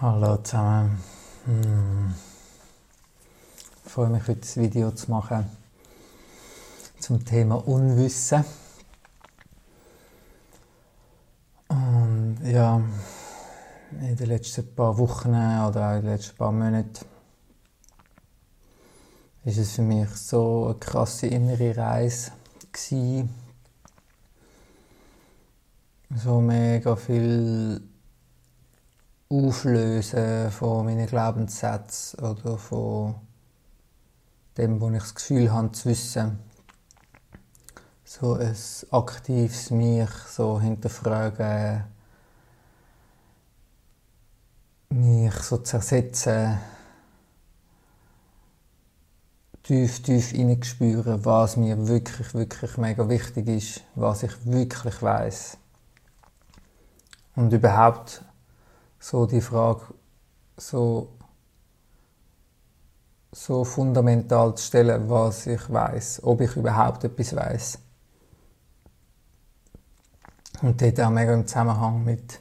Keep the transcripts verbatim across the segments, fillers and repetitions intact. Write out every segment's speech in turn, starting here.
Hallo zusammen. Hm. Ich freue mich, heute ein Video zu machen zum Thema Unwissen. Und ja, in den letzten paar Wochen oder auch in den letzten paar Monaten ist es für mich so eine krasse innere Reise gewesen. So mega viel Auflösen von meinen Glaubenssätzen oder von dem, wo ich das Gefühl habe zu wissen. So ein aktives mich so hinterfragen, mich so zersetzen, tief, tief hineinspüren, was mir wirklich, wirklich mega wichtig ist, was ich wirklich weiss. Und überhaupt so die Frage so, so fundamental zu stellen, was ich weiss, ob ich überhaupt etwas weiss. Und dort auch mega im Zusammenhang mit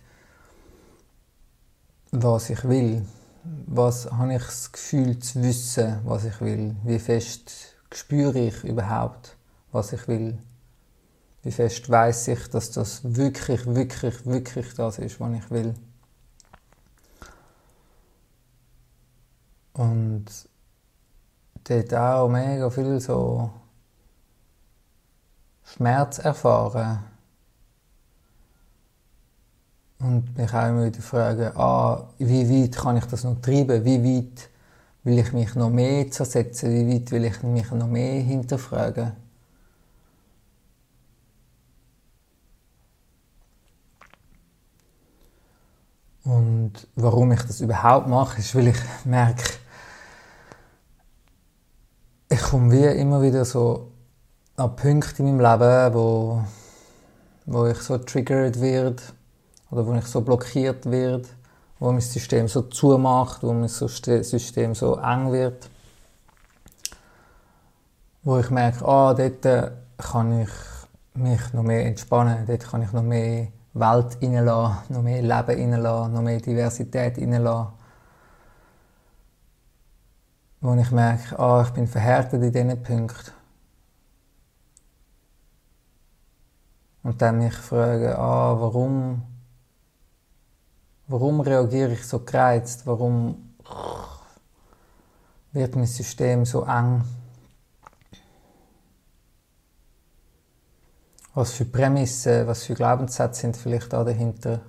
was ich will. Was habe ich das Gefühl zu wissen, was ich will? Wie fest spüre ich überhaupt, was ich will? Wie fest weiss ich, dass das wirklich, wirklich, wirklich das ist, was ich will? Und dort auch mega viel so Schmerz erfahren. Und mich auch immer wieder fragen, ah, wie weit kann ich das noch treiben? Wie weit will ich mich noch mehr zersetzen? Wie weit will ich mich noch mehr hinterfragen? Und warum ich das überhaupt mache, ist, weil ich merke, ich komme wie immer wieder so an Punkte in meinem Leben, wo, wo ich so triggert werde oder wo ich so blockiert werde, wo mein System so zumacht, wo mein System so eng wird, wo ich merke, ah, dort kann ich mich noch mehr entspannen, dort kann ich noch mehr Welt reinlassen, noch mehr Leben reinlassen, noch mehr Diversität reinlassen. Wo ich merke, ah, ich bin verhärtet in diesen Punkten. Und dann mich fragen, ah, warum, warum reagiere ich so gereizt? Warum wird mein System so eng? Was für Prämissen, was für Glaubenssätze sind vielleicht da dahinter?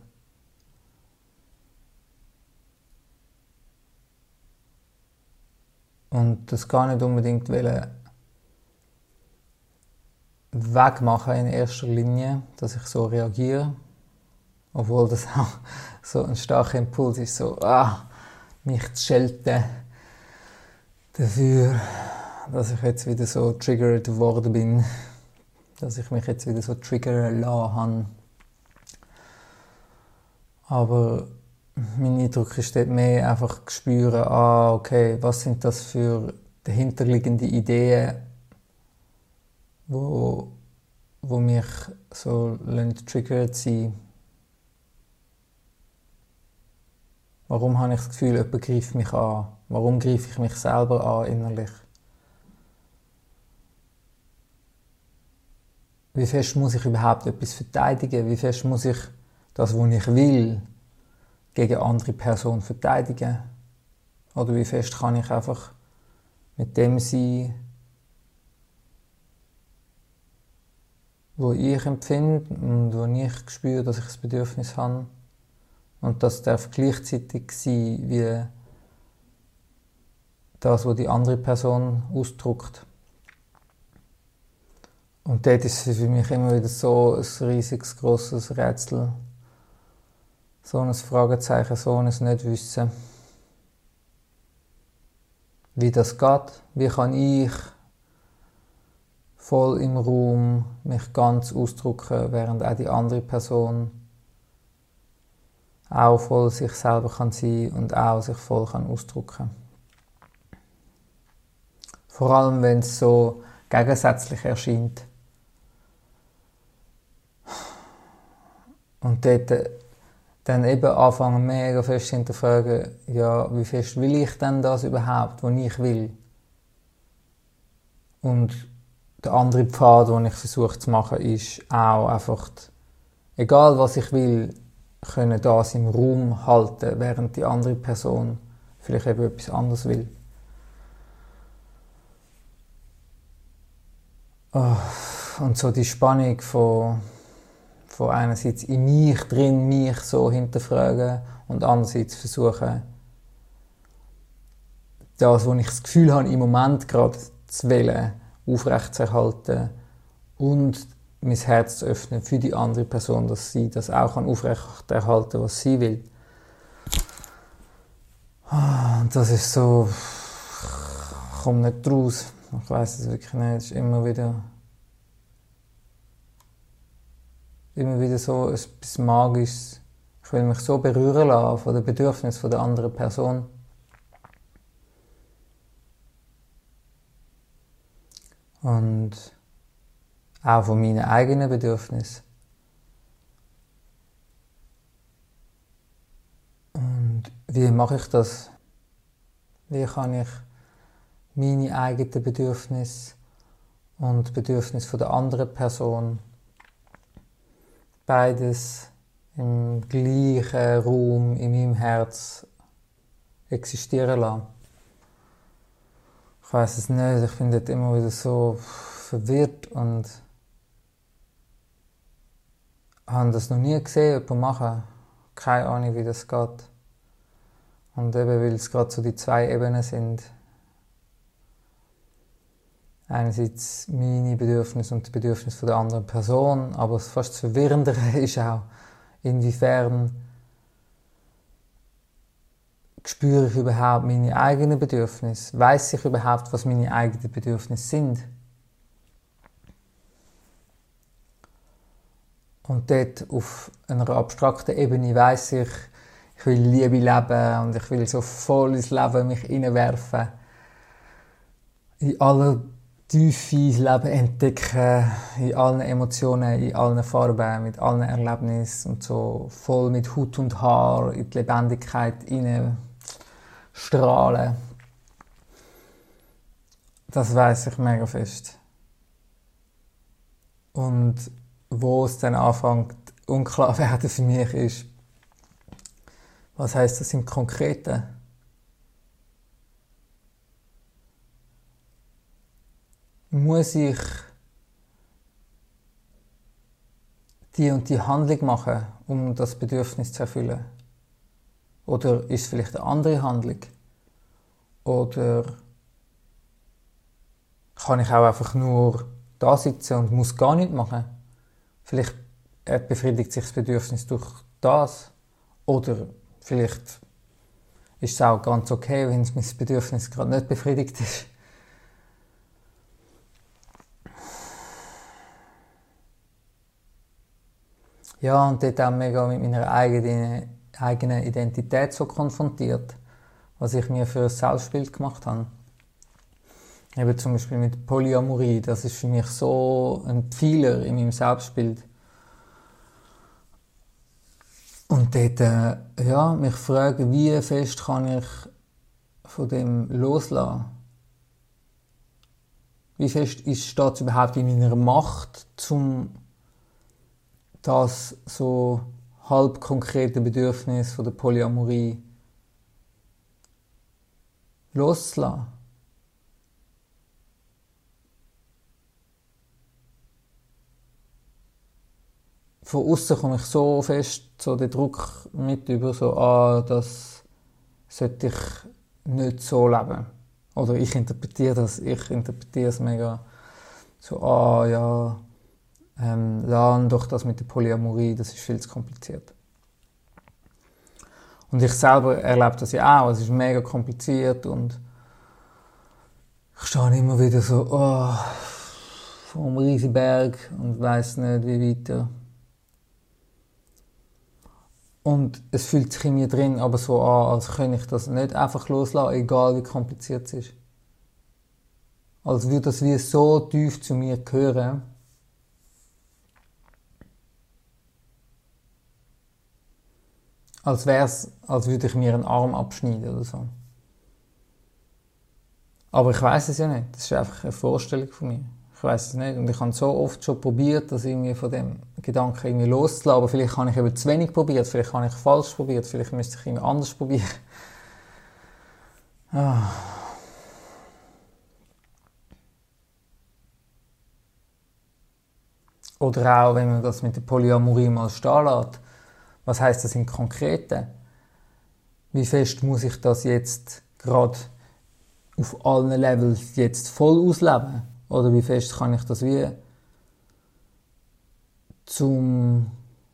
Und das gar nicht unbedingt wollen wegmachen in erster Linie, dass ich so reagiere. Obwohl das auch so ein starker Impuls ist, so, ah, mich zu schelten dafür, dass ich jetzt wieder so triggert worden bin. Dass ich mich jetzt wieder so triggern lassen habe. Aber mein Eindruck ist dort mehr einfach zu spüren, ah, okay, was sind das für dahinterliegende Ideen, wo, wo mich so triggert sind. Warum habe ich das Gefühl, jemand greift mich an? Warum greife ich mich selber an innerlich? Wie fest muss ich überhaupt etwas verteidigen? Wie fest muss ich das, was ich will, gegen eine andere Person verteidigen? Oder wie fest kann ich einfach mit dem sein, wo ich empfinde und wo ich spüre, dass ich das Bedürfnis habe? Und das darf gleichzeitig sein wie das, was die andere Person ausdrückt. Und dort ist es für mich immer wieder so ein riesiges, grosses Rätsel. So ein Fragezeichen, so ein Nichtwissen. Wie das geht, wie kann ich voll im Raum mich ganz ausdrücken, während auch die andere Person auch voll sich selber kann sein und auch sich voll kann ausdrücken. Vor allem, wenn es so gegensätzlich erscheint. Und dort dann eben anfangen mega fest zu hinterfragen, ja, wie fest will ich denn das überhaupt, was ich will? Und der andere Pfad, den ich versuche zu machen, ist auch einfach, egal was ich will, können das im Raum halten, während die andere Person vielleicht eben etwas anderes will. Oh, und so die Spannung von, von einerseits in mich drin, mich so hinterfragen und andererseits versuchen, das, was ich das Gefühl habe, im Moment gerade zu wählen, aufrechtzuerhalten und mein Herz zu öffnen für die andere Person, dass sie das auch aufrechterhalten kann, was sie will. Und das ist so, ich komme nicht raus. Ich weiss es wirklich nicht. Es ist immer wieder, immer wieder so etwas Magisches. Ich will mich so berühren lassen von den Bedürfnissen der anderen Person. Und auch von meinen eigenen Bedürfnissen. Und wie mache ich das? Wie kann ich meine eigenen Bedürfnisse und die Bedürfnisse der anderen Person beides im gleichen Raum in meinem Herz existieren lassen? Ich weiss es nicht, ich bin dort immer wieder so verwirrt und habe das noch nie gesehen, jemanden machen. Keine Ahnung, wie das geht. Und eben, weil es gerade so die zwei Ebenen sind. Einerseits meine Bedürfnisse und die Bedürfnisse der anderen Person, aber das fast das Verwirrendere ist auch, inwiefern spüre ich überhaupt meine eigenen Bedürfnisse? Weiss ich überhaupt, was meine eigenen Bedürfnisse sind? Und dort auf einer abstrakten Ebene weiss ich, ich will Liebe leben und ich will so voll ins Leben mich hineinwerfen. In aller Tiefe ins Leben entdecken, in allen Emotionen, in allen Farben, mit allen Erlebnissen und so voll mit Haut und Haar in die Lebendigkeit hinein strahlen. Das weiss ich mega fest. Und wo es dann anfängt, unklar werden für mich ist, was heisst das im Konkreten? Muss ich die und die Handlung machen, um das Bedürfnis zu erfüllen? Oder ist es vielleicht eine andere Handlung? Oder kann ich auch einfach nur da sitzen und muss gar nichts machen? Vielleicht befriedigt sich das Bedürfnis durch das. Oder vielleicht ist es auch ganz okay, wenn mein Bedürfnis gerade nicht befriedigt ist. Ja, und dort auch mega mit meiner eigenen, eigenen Identität so konfrontiert, was ich mir für ein Selbstbild gemacht habe. Eben zum Beispiel mit Polyamorie, das ist für mich so ein Pfeiler in meinem Selbstbild. Und dort, äh, ja, mich fragen, wie fest kann ich von dem loslassen? Wie fest ist, steht es überhaupt in meiner Macht, um das so halb konkrete Bedürfnis von der Polyamorie loszulassen? Von außen komme ich so fest so den Druck mit über, so, ah, das sollte ich nicht so leben. Oder ich interpretiere das, ich interpretiere es mega so, ah, ja, ähm, lass doch das mit der Polyamorie, das ist viel zu kompliziert. Und ich selber erlebe das ja auch, es ist mega kompliziert und ich stehe immer wieder so, oh, vor einem riesigen Berg und weiss nicht, wie weiter. Und es fühlt sich in mir drin aber so an, als könnte ich das nicht einfach loslassen, egal wie kompliziert es ist. Als würde das wie so tief zu mir gehören. Als wäre es, als würde ich mir einen Arm abschneiden oder so. Aber ich weiß es ja nicht. Das ist einfach eine Vorstellung von mir. Ich weiß es nicht. Und ich habe so oft schon probiert, das irgendwie von dem Gedanken irgendwie loszulassen. Aber vielleicht habe ich eben zu wenig probiert, vielleicht habe ich falsch probiert, vielleicht müsste ich irgendwie anders probieren. Ah. Oder auch, wenn man das mit der Polyamorie mal stehen lässt. Was heisst das im Konkreten? Wie fest muss ich das jetzt gerade auf allen Levels jetzt voll ausleben? Oder wie fest kann ich das wie zum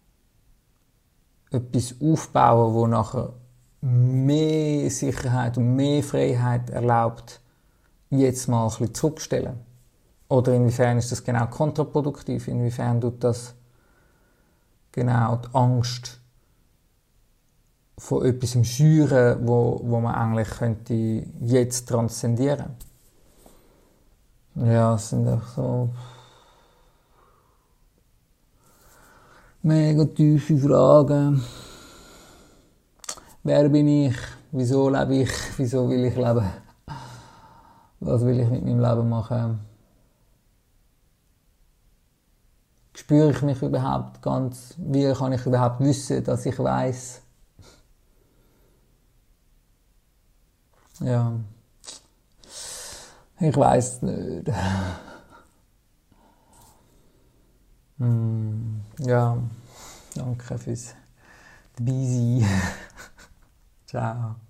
etwas aufbauen, wo nachher mehr Sicherheit und mehr Freiheit erlaubt, jetzt mal ein bisschen zurückstellen? Oder inwiefern ist das genau kontraproduktiv? Inwiefern tut das genau die Angst von etwas im Schüren, wo, wo man eigentlich könnte jetzt transzendieren? Ja, es sind einfach so mega tiefe Fragen. Wer bin ich? Wieso lebe ich? Wieso will ich leben? Was will ich mit meinem Leben machen? Spüre ich mich überhaupt ganz? Wie kann ich überhaupt wissen, dass ich weiß? Ja, ich weiß nicht. hm, ja, danke fürs dabei sein. Ciao.